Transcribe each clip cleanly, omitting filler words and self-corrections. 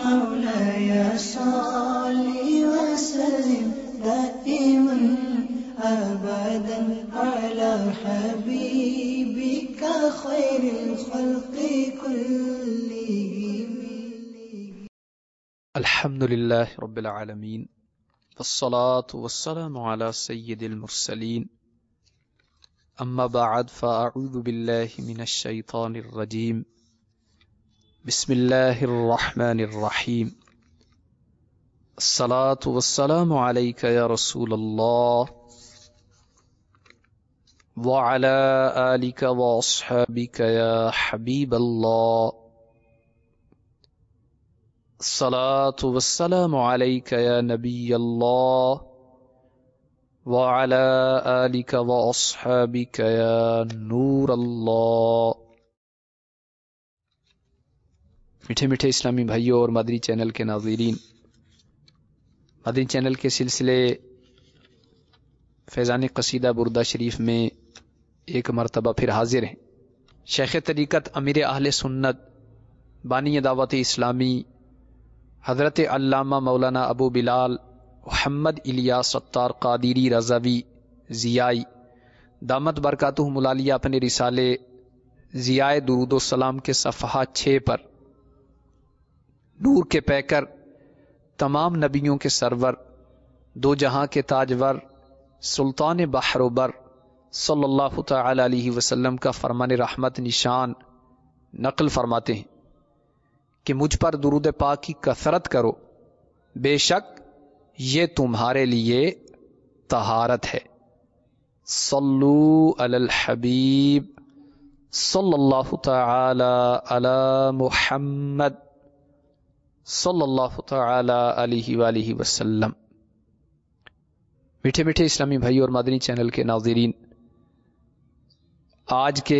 مولاي صل وسلم دائما أبدا على حبيبك خير الخلق كلهم. الحمد لله رب العالمين والصلاة والسلام على سيد المرسلين أما بعد فأعوذ بالله من الشيطان الرجيم بسم الله الرحمن الرحيم الصلاة والسلام عليك يا رسول الله وعلى آلك وأصحابك يا حبيب الله الصلاة والسلام عليك يا نبي الله وعلى آلك وأصحابك يا نور الله. میٹھے میٹھے اسلامی بھائیوں اور مدنی چینل کے ناظرین، مدنی چینل کے سلسلے فیضان قصیدہ بردہ شریف میں ایک مرتبہ پھر حاضر ہیں. شیخ طریقت امیر اہل سنت بانی دعوت اسلامی حضرت علامہ مولانا ابو بلال محمد الیاس ستار قادری رضوی ضیائی دامت برکاتہم العالیہ اپنے رسالے ضیاء درود و سلام کے صفحہ 6 پر نور کے پیکر تمام نبیوں کے سرور دو جہاں کے تاجور سلطان بحر و بر صلی اللہ تعالی علیہ وسلم کا فرمان رحمت نشان نقل فرماتے ہیں کہ مجھ پر درود پاک کی کثرت کرو، بے شک یہ تمہارے لیے طہارت ہے. صلو علی الحبیب صلی اللہ تعالی علی محمد صلی اللہ تعالی علیہ وآلہ وسلم. میٹھے میٹھے اسلامی بھائی اور مدنی چینل کے ناظرین، آج کے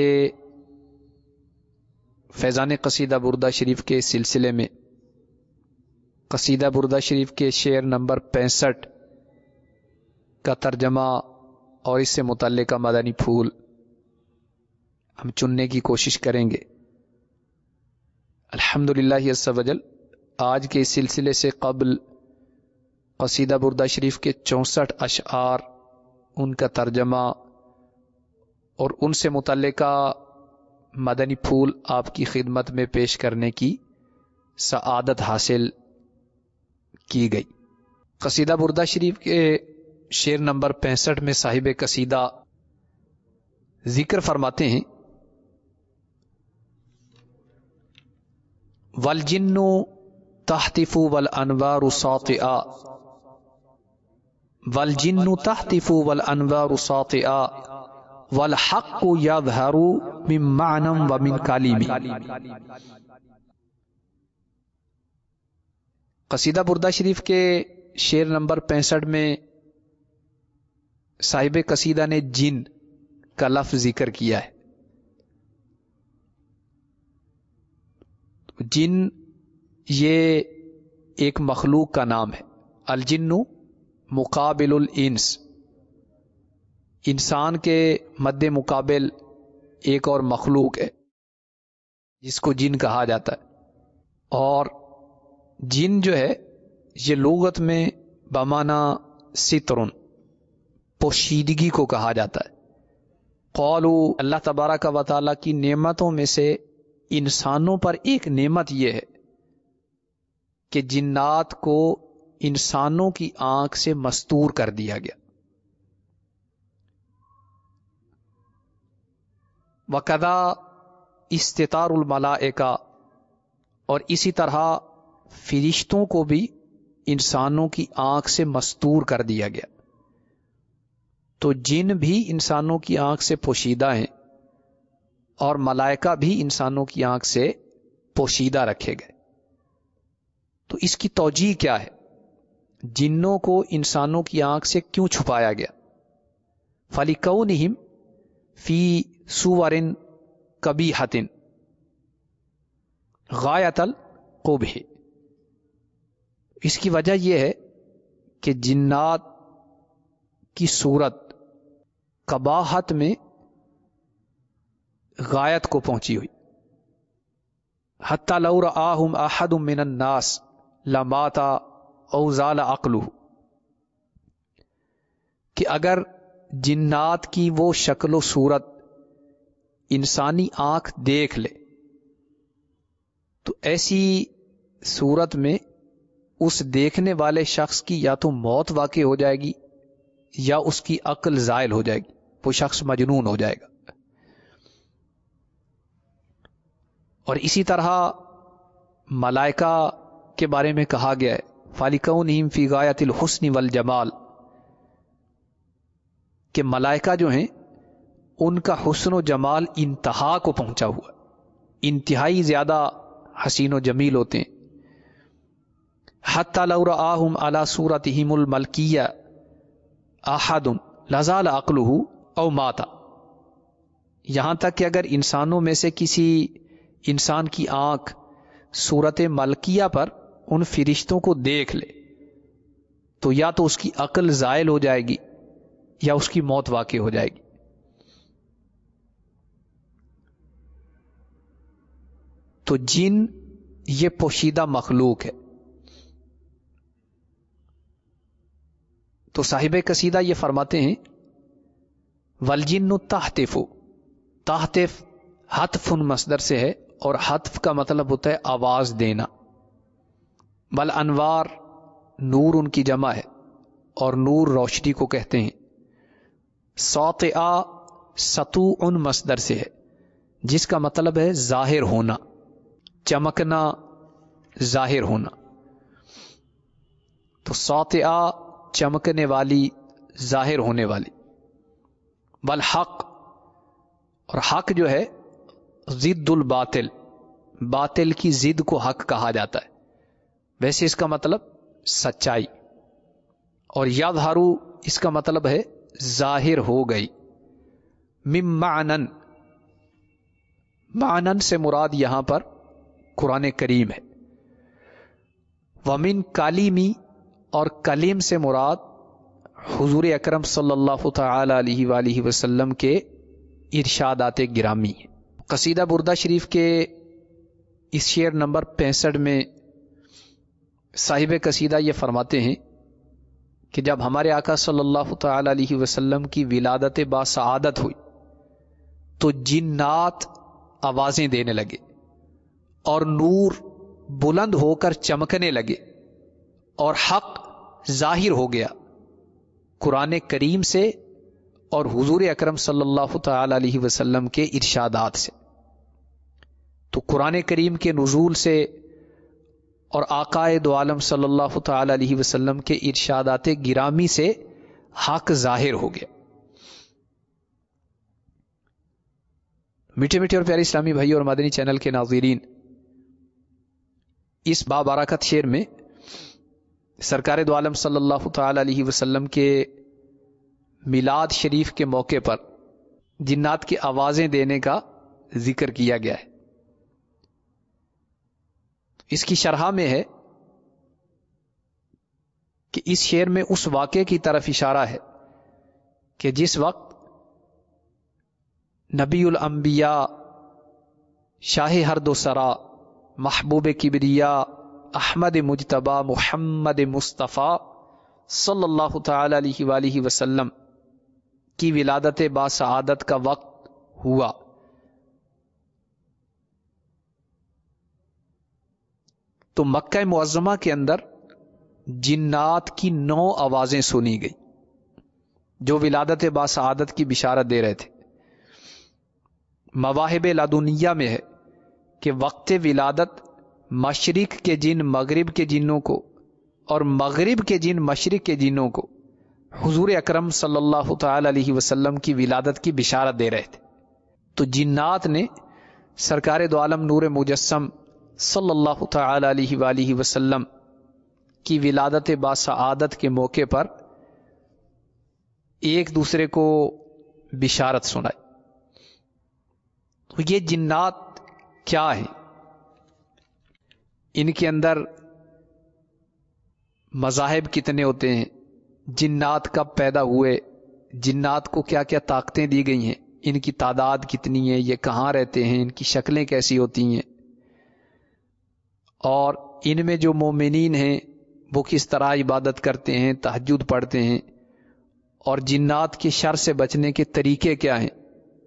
فیضان قصیدہ بردہ شریف کے سلسلے میں قصیدہ بردہ شریف کے شعر نمبر 65 کا ترجمہ اور اس سے متعلقہ مدنی پھول ہم چننے کی کوشش کریں گے. الحمدللہ عز و جل آج کے اس سلسلے سے قبل قصیدہ بردہ شریف کے 64 اشعار، ان کا ترجمہ اور ان سے متعلقہ مدنی پھول آپ کی خدمت میں پیش کرنے کی سعادت حاصل کی گئی. قصیدہ بردہ شریف کے شعر نمبر 65 میں صاحب قصیدہ ذکر فرماتے ہیں: والجن تحتف والانوار ساطعا والجن تحتف والانوار ساطعا والحق یظہر من معنی ومن کلیم. قصیدہ بردہ شریف کے شعر نمبر 65 میں صاحب قصیدہ نے جن کا لفظ ذکر کیا ہے. جن یہ ایک مخلوق کا نام ہے. الجن مقابل الانس، انسان کے مد مقابل ایک اور مخلوق ہے جس کو جن کہا جاتا ہے. اور جن جو ہے یہ لغت میں بمعنی سترن، پوشیدگی کو کہا جاتا ہے. قالو، اللہ تبارک و تعالیٰ کی نعمتوں میں سے انسانوں پر ایک نعمت یہ ہے کہ جنات کو انسانوں کی آنکھ سے مستور کر دیا گیا. وَقَذَا استطار الملائکہ، اور اسی طرح فرشتوں کو بھی انسانوں کی آنکھ سے مستور کر دیا گیا. تو جن بھی انسانوں کی آنکھ سے پوشیدہ ہیں اور ملائکہ بھی انسانوں کی آنکھ سے پوشیدہ رکھے گئے. تو اس کی توجیہ کیا ہے؟ جنوں کو انسانوں کی آنکھ سے کیوں چھپایا گیا؟ فَلِكَوْنِهِمْ فِي صُوَرٍ قَبِيحَةٍ غایۃ القبح. اس کی وجہ یہ ہے کہ جنات کی صورت قباحت میں غایت کو پہنچی ہوئی. حتی لو رآہم احد من الناس، لماتا او زال عقلہ، کہ اگر جنات کی وہ شکل و صورت انسانی آنکھ دیکھ لے تو ایسی صورت میں اس دیکھنے والے شخص کی یا تو موت واقع ہو جائے گی یا اس کی عقل زائل ہو جائے گی، وہ شخص مجنون ہو جائے گا۔ اور اسی طرح ملائکہ کے بارے میں کہا گیا ہے فَلِكَوْنِهِمْ فِي غَایَةِ الْحُسْنِ وَالْجَمَالِ، کہ ملائکہ جو ہیں ان کا حسن و جمال انتہا کو پہنچا ہوا، انتہائی زیادہ حسین و جمیل ہوتے ہیں۔ حَتَّى لَوْ رَآهُمْ عَلَى صُورَتِهِمُ الْمَلْكِيَّةِ أَحَدٌ لَزَالَ عَقْلُهُ أَوْ مَاتَ، یہاں تک کہ اگر انسانوں میں سے کسی انسان کی آنکھ صورت ملکیہ پر ان فرشتوں کو دیکھ لے تو یا تو اس کی عقل زائل ہو جائے گی یا اس کی موت واقع ہو جائے گی۔ تو جن یہ پوشیدہ مخلوق ہے۔ تو صاحب قصیدہ یہ فرماتے ہیں والجن تحتف، تحتف حتف مصدر سے ہے اور حتف کا مطلب ہوتا ہے آواز دینا۔ بل انوار نور ان کی جمع ہے اور نور روشنی کو کہتے ہیں۔ ساطعہ سطوع مصدر سے ہے جس کا مطلب ہے ظاہر ہونا، چمکنا، ظاہر ہونا۔ تو ساطعہ چمکنے والی، ظاہر ہونے والی۔ بل حق، اور حق جو ہے ضد الباطل، باطل کی ضد کو حق کہا جاتا ہے، ویسے اس کا مطلب سچائی۔ اور یظہر اس کا مطلب ہے ظاہر ہو گئی۔ مم معنن، معنن سے مراد یہاں پر قرآن کریم ہے۔ ومن کالیمی، اور کلیم سے مراد حضور اکرم صلی اللہ تعالی علیہ وآلہ وسلم کے ارشادات گرامی ہیں۔ قصیدہ بردہ شریف کے اس شعر نمبر 65 میں صاحب قصیدہ یہ فرماتے ہیں کہ جب ہمارے آقا صلی اللہ تعالی علیہ وسلم کی ولادت باسعادت ہوئی تو جنات آوازیں دینے لگے اور نور بلند ہو کر چمکنے لگے اور حق ظاہر ہو گیا قرآن کریم سے اور حضور اکرم صلی اللہ تعالی علیہ وسلم کے ارشادات سے۔ تو قرآن کریم کے نزول سے اور آقائے دو عالم صلی اللہ تعالی علیہ وسلم کے ارشادات گرامی سے حق ظاہر ہو گیا۔ میٹھے میٹھے اور پیارے اسلامی بھائی اور مدنی چینل کے ناظرین، اس بابرکت شعر میں سرکار دو عالم صلی اللہ تعالی علیہ وسلم کے میلاد شریف کے موقع پر جنات کی آوازیں دینے کا ذکر کیا گیا ہے۔ اس کی شرح میں ہے کہ اس شعر میں اس واقعے کی طرف اشارہ ہے کہ جس وقت نبی الانبیاء، شاہ ہر دو سرا، محبوب کبریا، احمد مجتبی محمد مصطفیٰ صلی اللہ تعالی علیہ وآلہ وسلم کی ولادت باسعادت کا وقت ہوا تو مکہ معظمہ کے اندر جنات کی 9 آوازیں سنی گئی جو ولادت باسعادت کی بشارت دے رہے تھے۔ مواہب لدنیہ میں ہے کہ وقت ولادت مشرق کے جن مغرب کے جنوں کو اور مغرب کے جن مشرق کے جنوں کو حضور اکرم صلی اللہ تعالی علیہ وسلم کی ولادت کی بشارت دے رہے تھے۔ تو جنات نے سرکار دو عالم نور مجسم صلی اللہ تعالی علیہ وآلہ وسلم کی ولادت باسعادت کے موقع پر ایک دوسرے کو بشارت سنائی۔ تو یہ جنات کیا ہیں؟ ان کے اندر مذاہب کتنے ہوتے ہیں، جنات کب پیدا ہوئے، جنات کو کیا کیا طاقتیں دی گئی ہیں، ان کی تعداد کتنی ہے، یہ کہاں رہتے ہیں، ان کی شکلیں کیسی ہوتی ہیں، اور ان میں جو مومنین ہیں وہ کس طرح عبادت کرتے ہیں، تہجد پڑھتے ہیں، اور جنات کے شر سے بچنے کے طریقے کیا ہیں،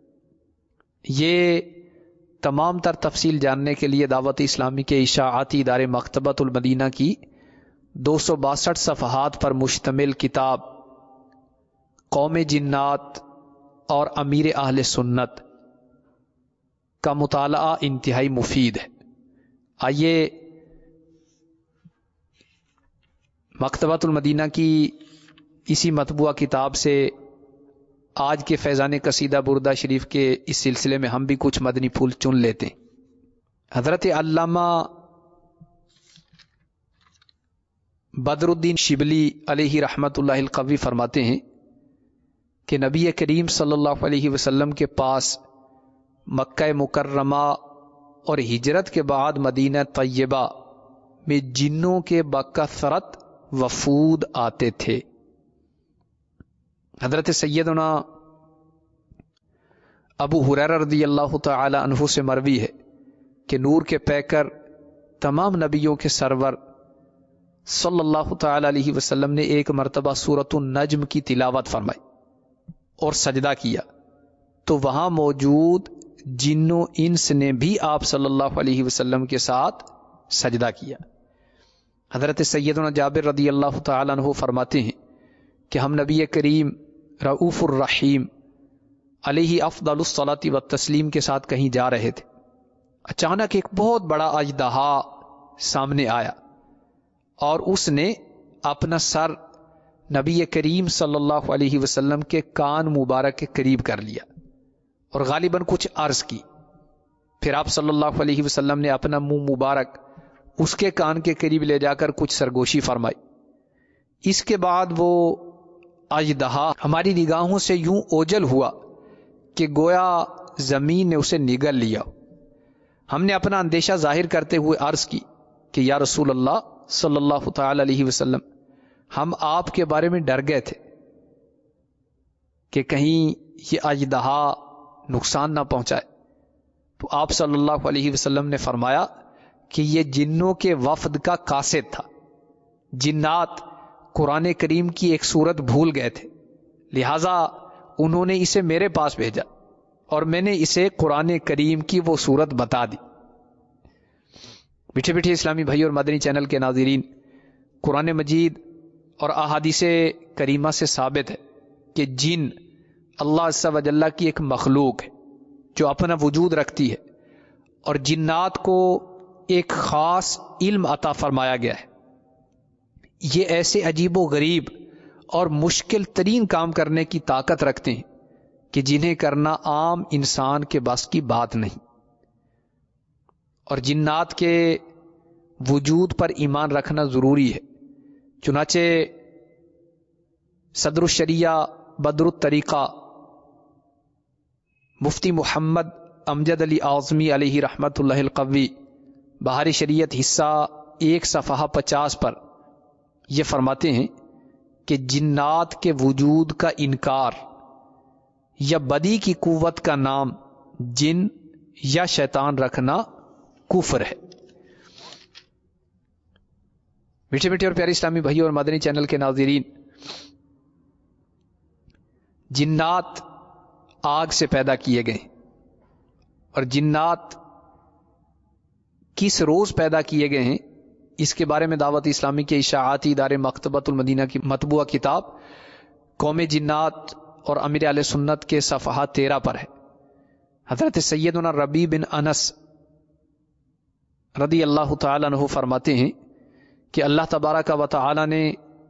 یہ تمام تر تفصیل جاننے کے لیے دعوت اسلامی کے اشاعتی ادارے مکتبۃ المدینہ کی 262 صفحات پر مشتمل کتاب قوم جنات اور امیر اہل سنت کا مطالعہ انتہائی مفید ہے۔ آئیے مکتبۃ المدینہ کی اسی مطبوعہ کتاب سے آج کے فیضان قصیدہ بردہ شریف کے اس سلسلے میں ہم بھی کچھ مدنی پھول چن لیتے ہیں۔ حضرت علامہ بدر الدین شبلی علیہ رحمت اللہ القوی فرماتے ہیں کہ نبی کریم صلی اللہ علیہ وسلم کے پاس مکہ مکرمہ اور ہجرت کے بعد مدینہ طیبہ میں جنوں کے بکثرت وفود آتے تھے۔ حضرت سیدنا ابو ہریرہ رضی اللہ تعالی عنہ سے مروی ہے کہ نور کے پیکر تمام نبیوں کے سرور صلی اللہ تعالی علیہ وسلم نے ایک مرتبہ سورۃ النجم کی تلاوت فرمائی اور سجدہ کیا تو وہاں موجود جن و انس نے بھی آپ صلی اللہ علیہ وسلم کے ساتھ سجدہ کیا۔ حضرت سیدنا جابر رضی اللہ تعالی عنہ فرماتے ہیں کہ ہم نبی کریم رؤوف الرحیم علیہ افضل الصلاۃ والتسلیم کے ساتھ کہیں جا رہے تھے، اچانک ایک بہت بڑا اژدہا سامنے آیا اور اس نے اپنا سر نبی کریم صلی اللہ علیہ وسلم کے کان مبارک کے قریب کر لیا اور غالباً کچھ عرض کی۔ پھر آپ صلی اللہ علیہ وسلم نے اپنا منہ مبارک اس کے کان کے قریب لے جا کر کچھ سرگوشی فرمائی۔ اس کے بعد وہ اژدہا ہماری نگاہوں سے یوں اوجل ہوا کہ گویا زمین نے اسے نگل لیا۔ ہم نے اپنا اندیشہ ظاہر کرتے ہوئے عرض کی کہ یا رسول اللہ صلی اللہ تعالی علیہ وسلم، ہم آپ کے بارے میں ڈر گئے تھے کہ کہیں یہ اژدہا نقصان نہ پہنچائے۔ تو آپ صلی اللہ علیہ وسلم نے فرمایا کہ یہ جنوں کے وفد کا قاصد تھا، جنات قرآن کریم کی ایک سورت بھول گئے تھے، لہذا انہوں نے اسے میرے پاس بھیجا اور میں نے اسے قرآن کریم کی وہ سورت بتا دی۔ میٹھے میٹھے اسلامی بھائی اور مدنی چینل کے ناظرین، قرآن مجید اور احادیث کریمہ سے ثابت ہے کہ جن اللہ عز و جل کی ایک مخلوق ہے جو اپنا وجود رکھتی ہے، اور جنات کو ایک خاص علم عطا فرمایا گیا ہے۔ یہ ایسے عجیب و غریب اور مشکل ترین کام کرنے کی طاقت رکھتے ہیں کہ جنہیں کرنا عام انسان کے بس کی بات نہیں، اور جنات کے وجود پر ایمان رکھنا ضروری ہے۔ چنانچہ صدر الشریعہ بدر الطریقہ مفتی محمد امجد علی اعظمی علیہ رحمت اللہ القوی بہار شریعت حصہ 1 صفحہ 50 پر یہ فرماتے ہیں کہ جنات کے وجود کا انکار یا بدی کی قوت کا نام جن یا شیطان رکھنا کفر ہے۔ میٹھے میٹھے اور پیارے اسلامی بھائیوں اور مدنی چینل کے ناظرین، جنات آگ سے پیدا کیے گئے اور جنات کس روز پیدا کیے گئے ہیں اس کے بارے میں دعوت اسلامی کے اشاعتی ادارے مکتبۃ المدینہ کی مطبوعہ کتاب قوم جنات اور امیر اہل سنت کے صفحہ 13 پر ہے۔ حضرت سیدنا ربیع بن انس رضی اللہ تعالی عنہ فرماتے ہیں کہ اللہ تبارک و تعالی نے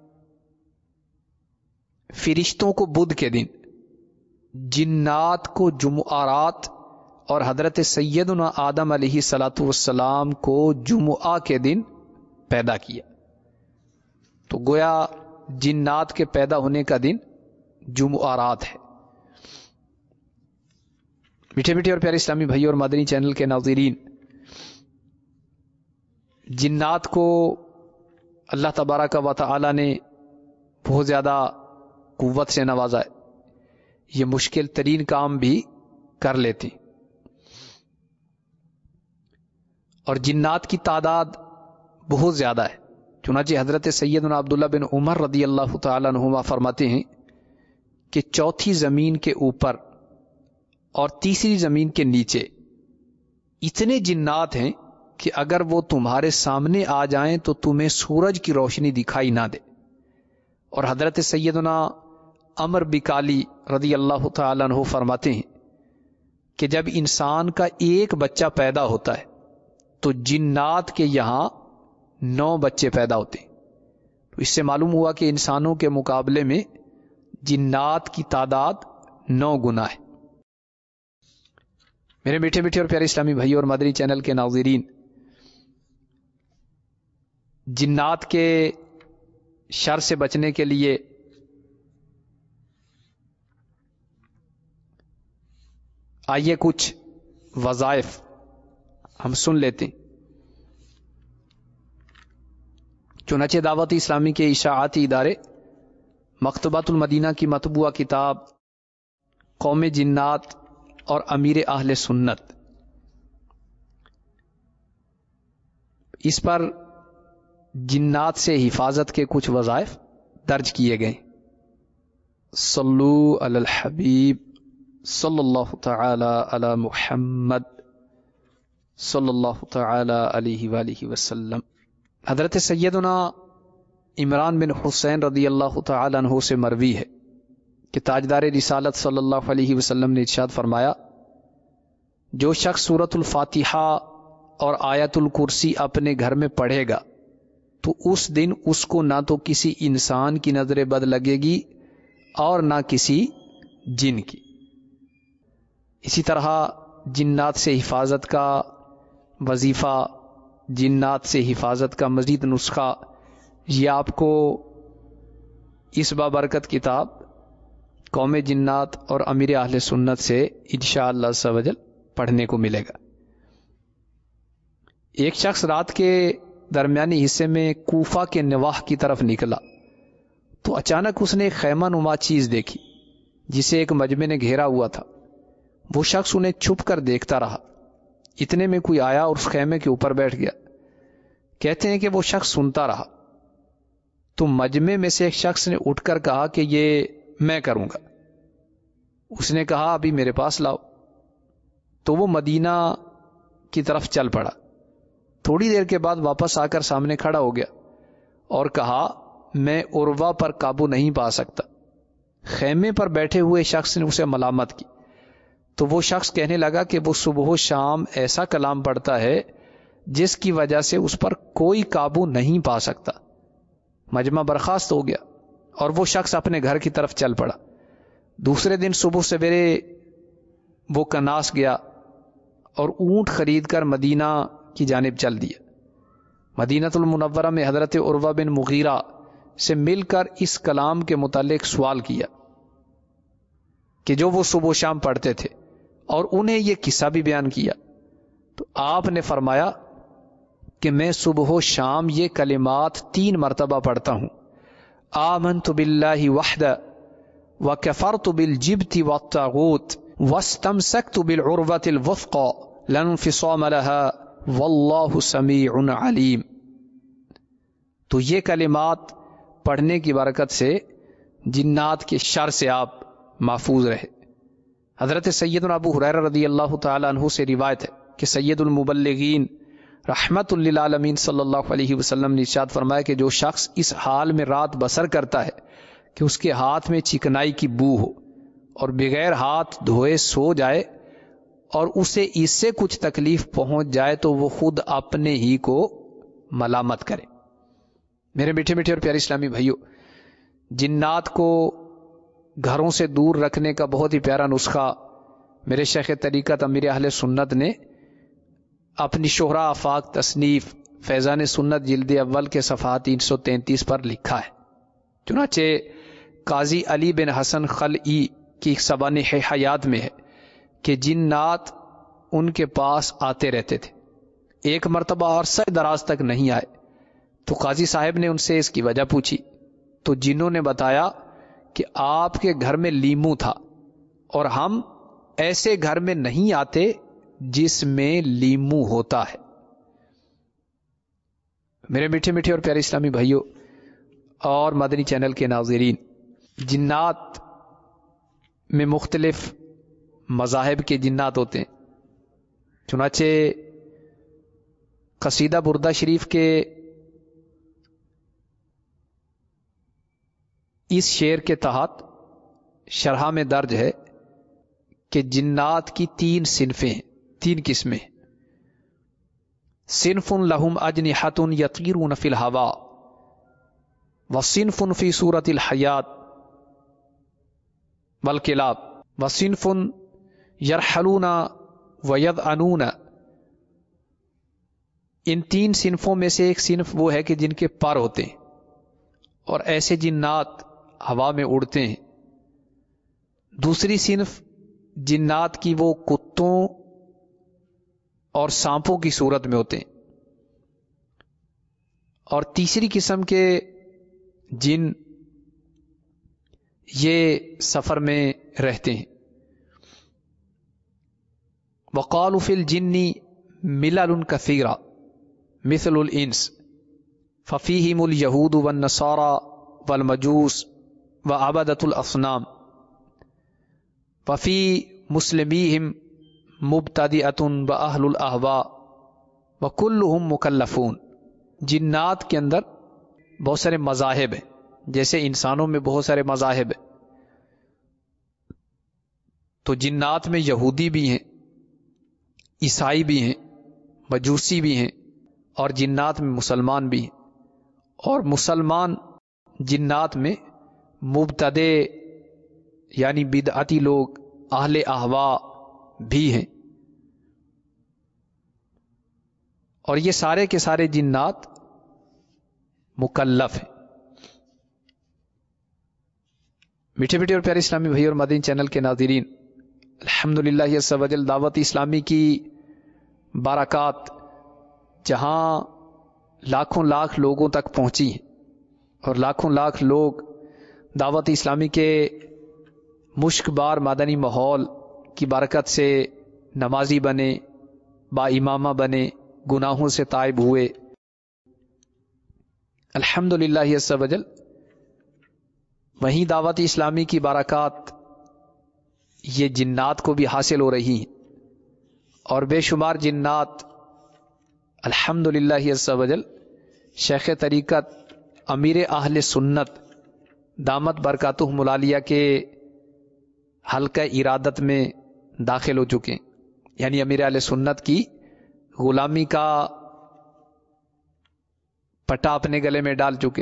فرشتوں کو بدھ کے دن، جنات کو جمعرات اور حضرت سیدنا آدم علیہ الصلاۃ والسلام کو جمعہ کے دن پیدا کیا۔ تو گویا جنات کے پیدا ہونے کا دن جمعرات ہے۔ میٹھے میٹھے اور پیارے اسلامی بھائی اور مدنی چینل کے ناظرین، جنات کو اللہ تبارک و تعالی نے بہت زیادہ قوت سے نوازا ہے، یہ مشکل ترین کام بھی کر لیتے، اور جنات کی تعداد بہت زیادہ ہے۔ چنانچہ حضرت سیدنا عبداللہ بن عمر رضی اللہ تعالیٰ عنہما فرماتے ہیں کہ چوتھی زمین کے اوپر اور تیسری زمین کے نیچے اتنے جنات ہیں کہ اگر وہ تمہارے سامنے آ جائیں تو تمہیں سورج کی روشنی دکھائی نہ دے۔ اور حضرت سیدنا عمر بکالی رضی اللہ تعالیٰ عنہ فرماتے ہیں کہ جب انسان کا ایک بچہ پیدا ہوتا ہے تو جنات کے یہاں 9 بچے پیدا ہوتے ہیں۔ تو اس سے معلوم ہوا کہ انسانوں کے مقابلے میں جنات کی تعداد 9 گنا ہے۔ میرے میٹھے میٹھے اور پیارے اسلامی بھائی اور مدنی چینل کے ناظرین، جنات کے شر سے بچنے کے لیے آئیے کچھ وظائف ہم سن لیتے ہیں۔ چنانچہ دعوت اسلامی کے اشاعتی ادارے مکتبۃ المدینہ کی مطبوعہ کتاب قوم جنات اور امیر اہل سنت، اس پر جنات سے حفاظت کے کچھ وظائف درج کیے گئے۔ صلو علی الحبیب صلی اللہ تعالی علی محمد صلی اللہ تعالی علیہ وآلہ وسلم۔ حضرت سیدنا عمران بن حسین رضی اللہ تعالی عنہ سے مروی ہے کہ تاجدار رسالت صلی اللہ علیہ وسلم نے ارشاد فرمایا، جو شخص سورۃ الفاتحہ اور آیت الکرسی اپنے گھر میں پڑھے گا تو اس دن اس کو نہ تو کسی انسان کی نظر بد لگے گی اور نہ کسی جن کی۔ اسی طرح جنات سے حفاظت کا وظیفہ، جنات سے حفاظت کا مزید نسخہ، یہ آپ کو اس بابرکت کتاب قوم جنات اور امیر اہل سنت سے انشاءاللہ عز و جل پڑھنے کو ملے گا۔ ایک شخص رات کے درمیانی حصے میں کوفہ کے نواح کی طرف نکلا تو اچانک اس نے ایک خیمہ نما چیز دیکھی جسے ایک مجمع نے گھیرا ہوا تھا۔ وہ شخص انہیں چھپ کر دیکھتا رہا، اتنے میں کوئی آیا اور اس خیمے کے اوپر بیٹھ گیا۔ کہتے ہیں کہ وہ شخص سنتا رہا تو مجمع میں سے ایک شخص نے اٹھ کر کہا کہ یہ میں کروں گا۔ اس نے کہا ابھی میرے پاس لاؤ، تو وہ مدینہ کی طرف چل پڑا۔ تھوڑی دیر کے بعد واپس آ کر سامنے کھڑا ہو گیا اور کہا میں عروہ پر قابو نہیں پا سکتا۔ خیمے پر بیٹھے ہوئے شخص نے اسے ملامت کی تو وہ شخص کہنے لگا کہ وہ صبح و شام ایسا کلام پڑھتا ہے جس کی وجہ سے اس پر کوئی قابو نہیں پا سکتا۔ مجمع برخاست ہو گیا اور وہ شخص اپنے گھر کی طرف چل پڑا۔ دوسرے دن صبح سویرے وہ کناس گیا اور اونٹ خرید کر مدینہ کی جانب چل دیا۔ مدینہ المنورہ میں حضرت عروہ بن مغیرہ سے مل کر اس کلام کے متعلق سوال کیا کہ جو وہ صبح و شام پڑھتے تھے، اور انہیں یہ قصہ بھی بیان کیا۔ تو آپ نے فرمایا کہ میں صبح و شام یہ کلمات 3 مرتبہ پڑھتا ہوں، آمنت باللہ وحدہ وکفرت بالجبت والطاغوت واستمسکت بالعروۃ الوثقی لا انفصام لها واللہ سمیع علیم۔ تو یہ کلمات پڑھنے کی برکت سے جنات کے شر سے آپ محفوظ رہے۔ حضرت سیدنا ابو ہریرہ رضی اللہ تعالی عنہ سے روایت ہے کہ سید المبلغین رحمت للعالمین صلی اللہ علیہ وسلم نے ارشاد فرمایا کہ جو شخص اس حال میں رات بسر کرتا ہے کہ اس کے ہاتھ میں چکنائی کی بو ہو اور بغیر ہاتھ دھوئے سو جائے اور اسے اس سے کچھ تکلیف پہنچ جائے تو وہ خود اپنے ہی کو ملامت کرے۔ میرے میٹھے میٹھے اور پیارے اسلامی بھائیوں، جنات کو گھروں سے دور رکھنے کا بہت ہی پیارا نسخہ میرے شیخ طریقت امیر اہل سنت نے اپنی شہرہ آفاق تصنیف فیضان سنت جلد اول کے صفحہ 333 پر لکھا ہے۔ چنانچہ قاضی علی بن حسن خلعی کی سوانح حیات میں ہے کہ جنات ان کے پاس آتے رہتے تھے، ایک مرتبہ عرصہ دراز تک نہیں آئے تو قاضی صاحب نے ان سے اس کی وجہ پوچھی تو جنوں نے بتایا کہ آپ کے گھر میں لیمو تھا اور ہم ایسے گھر میں نہیں آتے جس میں لیمو ہوتا ہے۔ میرے میٹھے میٹھے اور پیارے اسلامی بھائیوں اور مدنی چینل کے ناظرین، جنات میں مختلف مذاہب کے جنات ہوتے ہیں۔ چنانچہ قصیدہ بردہ شریف کے اس شعر کے تحت شرح میں درج ہے کہ جنات کی 3 صنفیں ہیں، 3 قسمیں۔ صنف لہم اجنحۃ یطیرون فی الہوا وصنف فی صورت الحیات والکلاب وصنف یرحلون ویذعنون۔ ان 3 صنفوں میں سے ایک صنف وہ ہے کہ جن کے پر ہوتے ہیں اور ایسے جنات ہوا میں اڑتے ہیں۔ دوسری صنف جنات کی وہ کتوں اور سانپوں کی صورت میں ہوتے ہیں، اور تیسری قسم کے جن یہ سفر میں رہتے ہیں۔ وقالوا فی الجن ملل کثیرہ مثل الانس ففیہم الیہود والنصارى والمجوس وعبدۃ الاصنام وفی مسلمیہم مبتدئۃ واہل الاہواء وکلہم مکلفون۔ جنات کے اندر بہت سارے مذاہب ہیں، جیسے انسانوں میں بہت سارے مذاہب ہیں، تو جنات میں یہودی بھی ہیں، عیسائی بھی ہیں، مجوسی بھی ہیں، اور جنات میں مسلمان بھی ہیں، اور مسلمان جنات میں مبتدع یعنی بدعتی لوگ، اہل اہواء بھی ہیں۔ اور یہ سارے کے سارے جنات مکلف ہیں۔ میٹھے میٹھے اور پیارے اسلامی بھائی اور مدنی چینل کے ناظرین، الحمدللہ عز و جل دعوت اسلامی کی برکات جہاں لاکھوں لاکھ لوگوں تک پہنچی ہیں اور لاکھوں لاکھ لوگ دعوت اسلامی کے مشک بار مدنی ماحول کی برکت سے نمازی بنے، با امامہ بنے، گناہوں سے تائب ہوئے، الحمدللہ عز و جل وہیں دعوت اسلامی کی برکات یہ جنات کو بھی حاصل ہو رہی ہیں، اور بے شمار جنات الحمدللہ عز و جل شیخ طریقت امیر اہل سنت دامت برکاتہم العالیہ کے حلقہ ارادت میں داخل ہو چکے ہیں، یعنی امیر اہل سنت کی غلامی کا پٹا اپنے گلے میں ڈال چکے،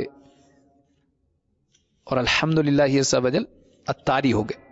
اور الحمدللہ عز و جل اتاری ہو گئے۔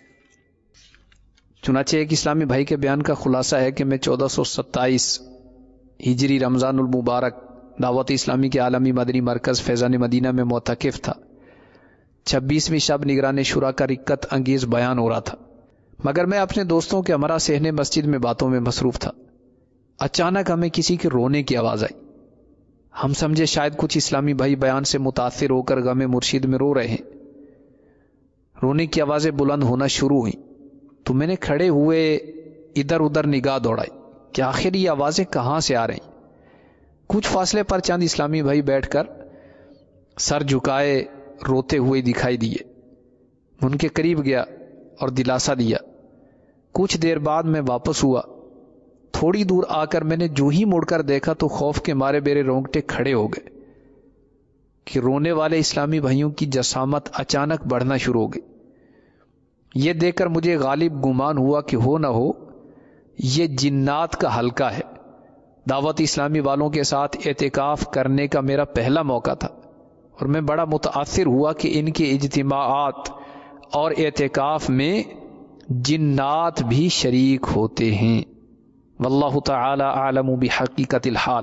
چنانچہ ایک اسلامی بھائی کے بیان کا خلاصہ ہے کہ میں 1427 ہجری رمضان المبارک دعوت اسلامی کے عالمی مدنی مرکز فیضان مدینہ میں معتکف تھا۔ 26ویں شب نگران شورا کا رکت انگیز بیان ہو رہا تھا، مگر میں اپنے دوستوں کے ہمراہ صحن مسجد میں باتوں میں مصروف تھا۔ اچانک ہمیں کسی کے رونے کی آواز آئی۔ ہم سمجھے شاید کچھ اسلامی بھائی بیان سے متاثر ہو کر غم مرشد میں رو رہے ہیں۔ رونے کی آوازیں بلند ہونا شروع ہوئیں تو میں نے کھڑے ہوئے ادھر ادھر نگاہ دوڑائی کہ آخر یہ آوازیں کہاں سے آ رہی۔ کچھ فاصلے پر چند اسلامی بھائی بیٹھ کر سر جھکائے روتے ہوئے دکھائی دیے۔ ان کے قریب گیا اور دلاسا دیا۔ کچھ دیر بعد میں واپس ہوا۔ تھوڑی دور آ کر میں نے جو ہی مڑ کر دیکھا تو خوف کے مارے میرے رونگٹے کھڑے ہو گئے کہ رونے والے اسلامی بھائیوں کی جسامت اچانک بڑھنا شروع ہو گئی۔ یہ دیکھ کر مجھے غالب گمان ہوا کہ ہو نہ ہو یہ جنات کا حلقہ ہے۔ دعوت اسلامی والوں کے ساتھ اعتکاف کرنے کا میرا پہلا موقع تھا، اور میں بڑا متاثر ہوا کہ ان کے اجتماعات اور اعتکاف میں جنات بھی شریک ہوتے ہیں۔ واللہ تعالی اعلم بحقیقت الحال۔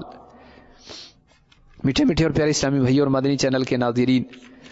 میٹھے میٹھے اور پیارے اسلامی بھائی اور مدنی چینل کے ناظرین،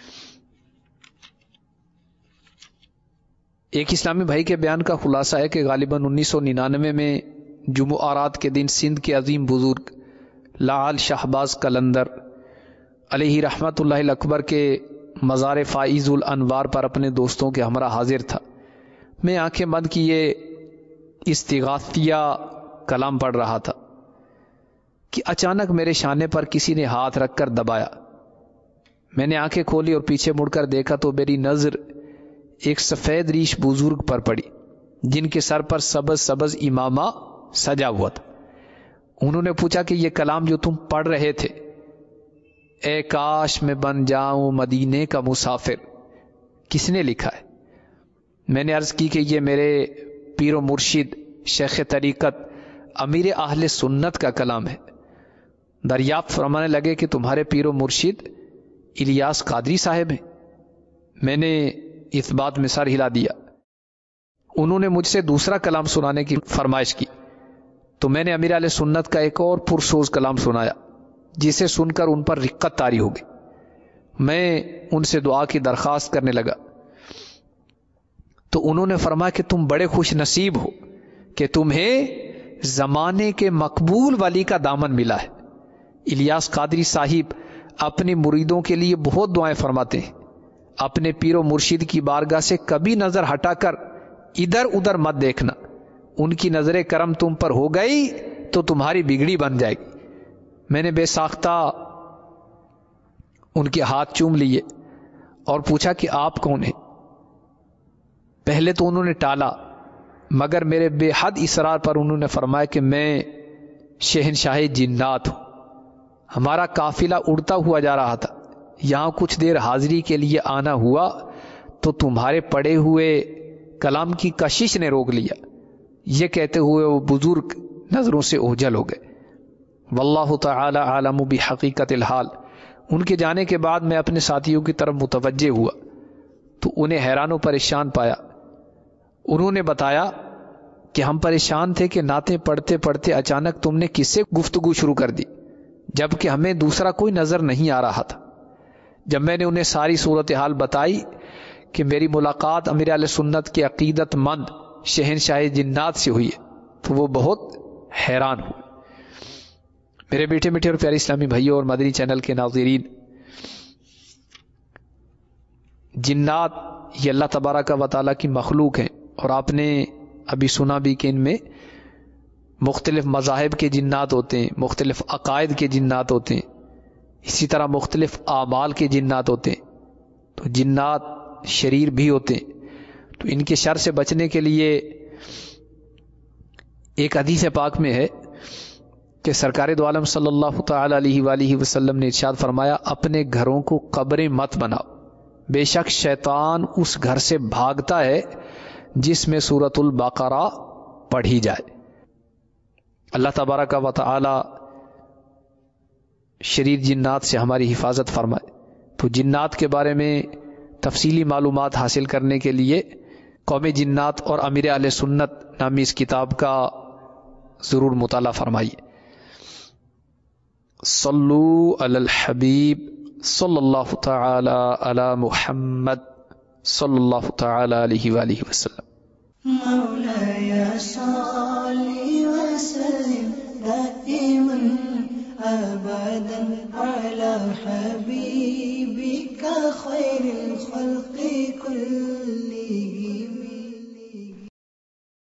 ایک اسلامی بھائی کے بیان کا خلاصہ ہے کہ غالباً 1999 میں جمعرات کے دن سندھ کے عظیم بزرگ لعل شہباز قلندر علیہ رحمت اللہ اکبر کے مزار فائز الانوار پر اپنے دوستوں کے ہمراہ حاضر تھا۔ میں آنکھیں بند کیے استغاثیہ کلام پڑھ رہا تھا کہ اچانک میرے شانے پر کسی نے ہاتھ رکھ کر دبایا. میں نے آنکھیں کھولی اور پیچھے مڑ کر دیکھا تو میری نظر ایک سفید ریش بزرگ پر پڑی جن کے سر پر سبز سبز امامہ سجا ہوا تھا. انہوں نے پوچھا کہ یہ کلام جو تم پڑھ رہے تھے، اے کاش میں بن جاؤں مدینے کا مسافر، کس نے لکھا ہے؟ میں نے عرض کی کہ یہ میرے پیر و مرشد شیخ طریقت امیر اہل سنت کا کلام ہے. دریافت فرمانے لگے کہ تمہارے پیر و مرشد الیاس قادری صاحب ہیں؟ میں نے اس بات میں سر ہلا دیا. انہوں نے مجھ سے دوسرا کلام سنانے کی فرمائش کی تو میں نے امیر اہل سنت کا ایک اور پرسوز کلام سنایا جسے سن کر ان پر رقت طاری ہو گئی. میں ان سے دعا کی درخواست کرنے لگا تو انہوں نے فرمایا کہ تم بڑے خوش نصیب ہو کہ تمہیں زمانے کے مقبول ولی کا دامن ملا ہے. الیاس قادری صاحب اپنے مریدوں کے لیے بہت دعائیں فرماتے ہیں. اپنے پیر و مرشد کی بارگاہ سے کبھی نظر ہٹا کر ادھر ادھر مت دیکھنا. ان کی نظر کرم تم پر ہو گئی تو تمہاری بگڑی بن جائے گی. میں نے بے ساختہ ان کے ہاتھ چوم لیے اور پوچھا کہ آپ کون ہیں؟ پہلے تو انہوں نے ٹالا، مگر میرے بے حد اصرار پر انہوں نے فرمایا کہ میں شہنشاہ جنات ہوں. ہمارا قافلہ اڑتا ہوا جا رہا تھا، یہاں کچھ دیر حاضری کے لیے آنا ہوا تو تمہارے پڑے ہوئے کلام کی کشش نے روک لیا. یہ کہتے ہوئے وہ بزرگ نظروں سے اوجھل ہو گئے. واللہ تعالی عالم بحقیقت الحال. ان کے جانے کے بعد میں اپنے ساتھیوں کی طرف متوجہ ہوا تو انہیں حیران و پریشان پایا. انہوں نے بتایا کہ ہم پریشان تھے کہ نعتیں پڑھتے پڑھتے اچانک تم نے کس سے گفتگو شروع کر دی جبکہ ہمیں دوسرا کوئی نظر نہیں آ رہا تھا. جب میں نے انہیں ساری صورتحال بتائی کہ میری ملاقات امیر اہل سنت کے عقیدت مند شہنشاہ جنات سے ہوئی ہے تو وہ بہت حیران ہوئے. میرے میٹھے میٹھے اور پیارے اسلامی بھائیوں اور مدنی چینل کے ناظرین، جنات یہ اللہ تبارک و تعالیٰ کی مخلوق ہیں اور آپ نے ابھی سنا بھی کہ ان میں مختلف مذاہب کے جنات ہوتے ہیں، مختلف عقائد کے جنات ہوتے ہیں، اسی طرح مختلف اعمال کے جنات ہوتے ہیں. تو جنات شریر بھی ہوتے ہیں. تو ان کے شر سے بچنے کے لیے ایک حدیث پاک میں ہے کہ سرکار دو عالم صلی اللہ تعالی علیہ وآلہ وسلم نے ارشاد فرمایا، اپنے گھروں کو قبریں مت بناؤ، بے شک شیطان اس گھر سے بھاگتا ہے جس میں سورۃ البقرہ پڑھی جائے. اللہ تبارک و تعالی شریر جنات سے ہماری حفاظت فرمائے. تو جنات کے بارے میں تفصیلی معلومات حاصل کرنے کے لیے قوم جنات اور امیر اہل سنت نامی اس کتاب کا ضرور مطالعہ فرمائیے. صلو علی الحبیب صلی اللہ تعالی علی محمد صلی اللہ تعالی علیہ وآلہ وسلم. مولاي صل وسلم دائما أبدا على حبيبك خير الخلق كلهم.